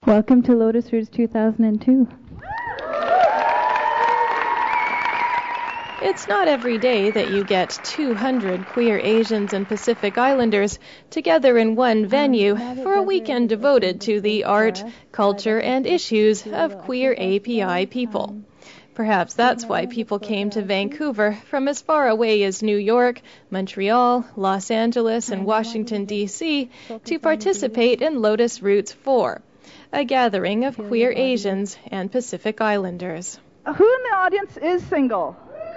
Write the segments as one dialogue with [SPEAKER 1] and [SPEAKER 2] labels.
[SPEAKER 1] Welcome to Lotus Roots 2002.
[SPEAKER 2] It's not every day that you get 200 queer Asians and Pacific Islanders together in one venue for a weekend devoted to the art, culture, and issues of queer API people. Perhaps that's why people came to Vancouver from as far away as New York, Montreal, Los Angeles, and Washington, D.C. to participate in Lotus Roots 4, a gathering of queer Asians and Pacific Islanders.
[SPEAKER 3] Who in the audience is single?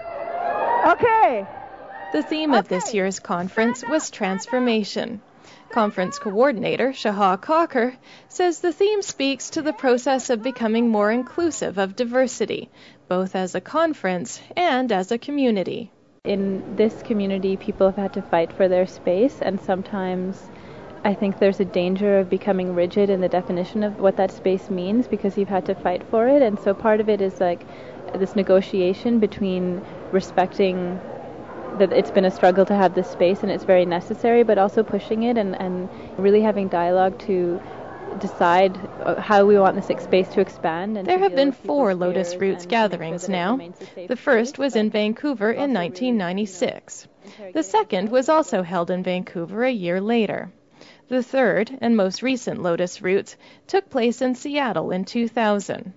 [SPEAKER 3] Okay.
[SPEAKER 2] The theme of this year's conference was transformation. Conference coordinator Shahar Cocker says the theme speaks to the process of becoming more inclusive of diversity, both as a conference and as a community.
[SPEAKER 1] In this community, people have had to fight for their space, and sometimes I think there's a danger of becoming rigid in the definition of what that space means because you've had to fight for it. And so part of it is like this negotiation between respecting that it's been a struggle to have this space and it's very necessary, but also pushing it and really having dialogue to decide how we want this space to expand. And
[SPEAKER 2] there have been 4 Lotus Roots gatherings now. The first was in Vancouver in 1996. The second was also held in Vancouver a year later. The third and most recent Lotus Roots took place in Seattle in 2000.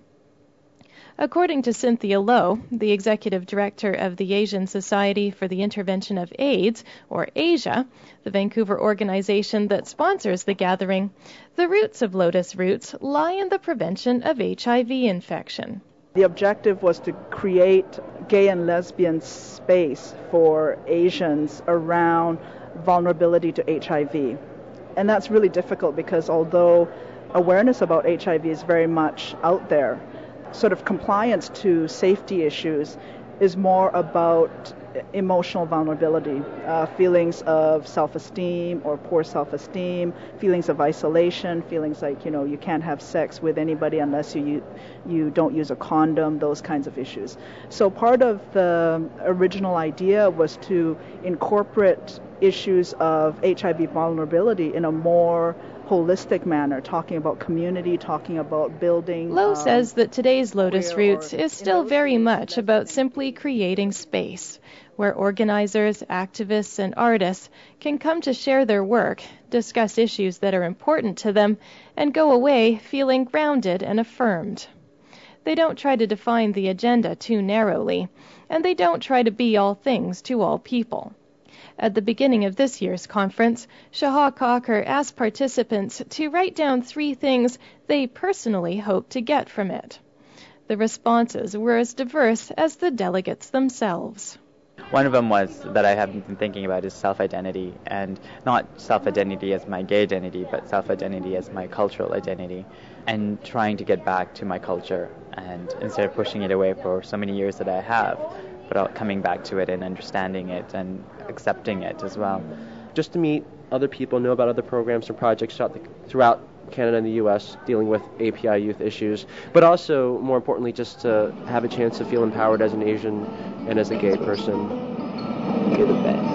[SPEAKER 2] According to Cynthia Lowe, the executive director of the Asian Society for the Intervention of AIDS, or ASIA, the Vancouver organization that sponsors the gathering, the roots of Lotus Roots lie in the prevention of HIV infection.
[SPEAKER 3] The objective was to create gay and lesbian space for Asians around vulnerability to HIV. And that's really difficult because although awareness about HIV is very much out there, sort of compliance to safety issues is more about emotional vulnerability, feelings of self-esteem or poor self-esteem, feelings of isolation, feelings like, you can't have sex with anybody unless you don't use a condom, those kinds of issues. So part of the original idea was to incorporate issues of HIV vulnerability in a more holistic manner, talking about community, talking about building.
[SPEAKER 2] Lowe says that today's Lotus Roots is still very much about simply creating space where organizers, activists, and artists can come to share their work, discuss issues that are important to them, and go away feeling grounded and affirmed. They don't try to define the agenda too narrowly, and they don't try to be all things to all people. At the beginning of this year's conference, Shahar Cocker asked participants to write down 3 things they personally hoped to get from it. The responses were as diverse as the delegates themselves.
[SPEAKER 4] One of them was that I have been thinking about is self-identity, and not self-identity as my gay identity, but self-identity as my cultural identity, and trying to get back to my culture, and instead of pushing it away for so many years that I have, but coming back to it and understanding it and accepting it as well.
[SPEAKER 5] Just to meet other people, know about other programs and projects throughout Canada and the U.S. dealing with API youth issues, but also, more importantly, just to have a chance to feel empowered as an Asian and as a gay person. You're the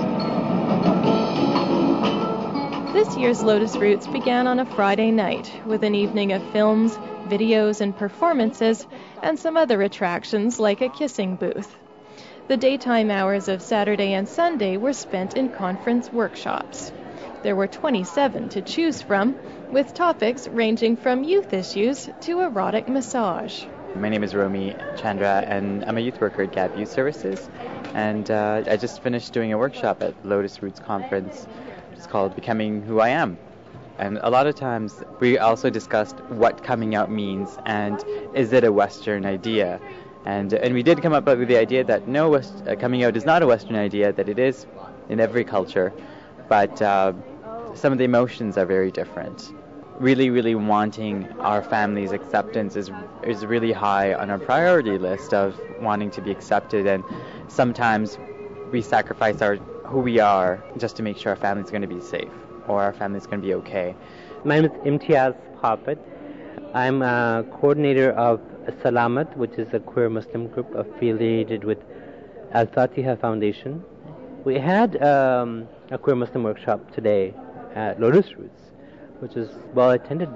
[SPEAKER 5] best.
[SPEAKER 2] This year's Lotus Roots began on a Friday night with an evening of films, videos, and performances, and some other attractions like a kissing booth. The daytime hours of Saturday and Sunday were spent in conference workshops. There were 27 to choose from, with topics ranging from youth issues to erotic massage.
[SPEAKER 4] My name is Romy Chandra, and I'm a youth worker at Gap Youth Services. And I just finished doing a workshop at Lotus Roots Conference. It's called Becoming Who I Am. And a lot of times we also discussed what coming out means and is it a Western idea. And we did come up with the idea that no, coming out is not a Western idea, that it is in every culture, but some of the emotions are very different. Really, really wanting our family's acceptance is really high on our priority list of wanting to be accepted, and sometimes we sacrifice who we are just to make sure our family's going to be safe or our family's going to be okay.
[SPEAKER 6] My name is Imtiaz Papet. I'm a coordinator of Salamat, which is a queer Muslim group affiliated with Al-Fatiha Foundation. We had a queer Muslim workshop today at Lotus Roots, which is well attended.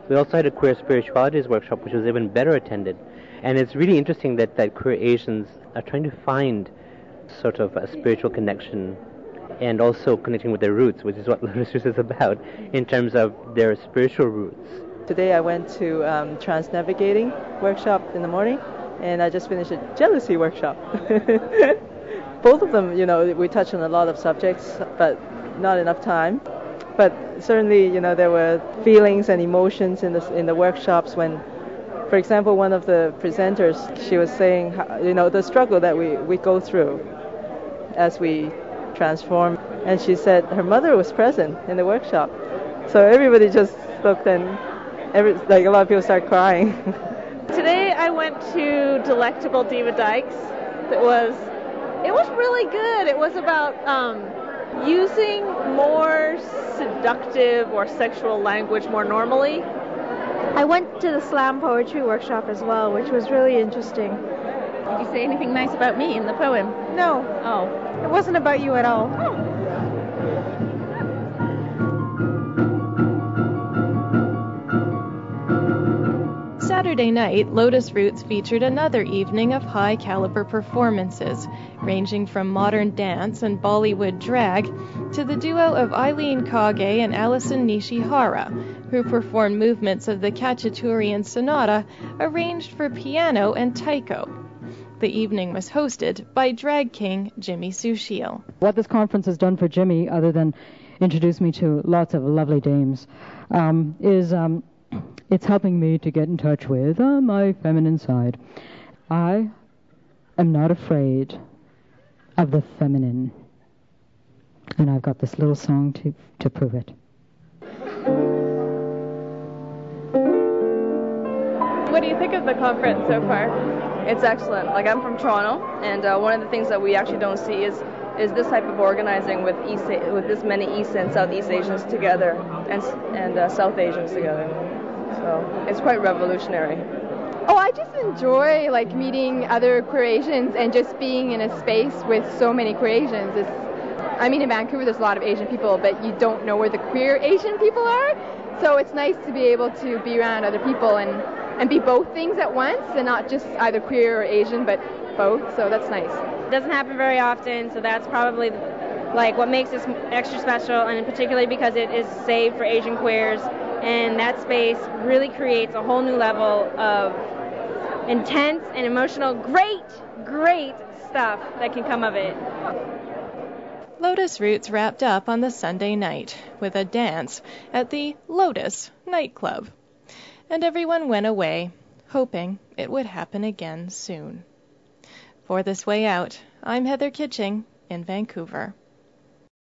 [SPEAKER 6] We also had a queer spiritualities workshop, which was even better attended. And it's really interesting that queer Asians are trying to find sort of a spiritual connection and also connecting with their roots, which is what Lotus Roots is about, in terms of their spiritual roots.
[SPEAKER 7] Today I went to trans-navigating workshop in the morning, and I just finished a jealousy workshop. Both of them, we touched on a lot of subjects, but not enough time. But certainly, there were feelings and emotions in the workshops when, for example, one of the presenters, she was saying, the struggle that we go through as we transform. And she said her mother was present in the workshop. So everybody just looked, and a lot of people started crying.
[SPEAKER 8] Today I went to Delectable Diva Dykes. It was really good. It was about using more seductive or sexual language more normally.
[SPEAKER 9] I went to the slam poetry workshop as well, which was really interesting.
[SPEAKER 10] Did you say anything nice about me in the poem?
[SPEAKER 9] No.
[SPEAKER 10] Oh.
[SPEAKER 9] It wasn't about you at all.
[SPEAKER 10] Oh.
[SPEAKER 2] Saturday night, Lotus Roots featured another evening of high-caliber performances, ranging from modern dance and Bollywood drag to the duo of Eileen Kage and Alison Nishihara, who performed movements of the Khachaturian Sonata arranged for piano and taiko. The evening was hosted by drag king Jimmy Sushil.
[SPEAKER 11] What this conference has done for Jimmy, other than introduce me to lots of lovely dames, is it's helping me to get in touch with my feminine side. I am not afraid of the feminine. And I've got this little song to prove it.
[SPEAKER 8] What do you think of the conference so far?
[SPEAKER 12] It's excellent. I'm from Toronto, and one of the things that we actually don't see is this type of organizing with this many East and Southeast Asians together and South Asians together. So it's quite revolutionary.
[SPEAKER 13] Oh, I just enjoy meeting other queer Asians and just being in a space with so many queer Asians. In Vancouver, there's a lot of Asian people, but you don't know where the queer Asian people are. So it's nice to be able to be around other people and be both things at once, and not just either queer or Asian, but both. So that's nice.
[SPEAKER 14] It doesn't happen very often, so that's probably what makes this extra special, and particularly because it is saved for Asian queers. And that space really creates a whole new level of intense and emotional, great stuff that can come of it.
[SPEAKER 2] Lotus Roots wrapped up on the Sunday night with a dance at the Lotus nightclub. And everyone went away, hoping it would happen again soon. For This Way Out, I'm Heather Kitching in Vancouver.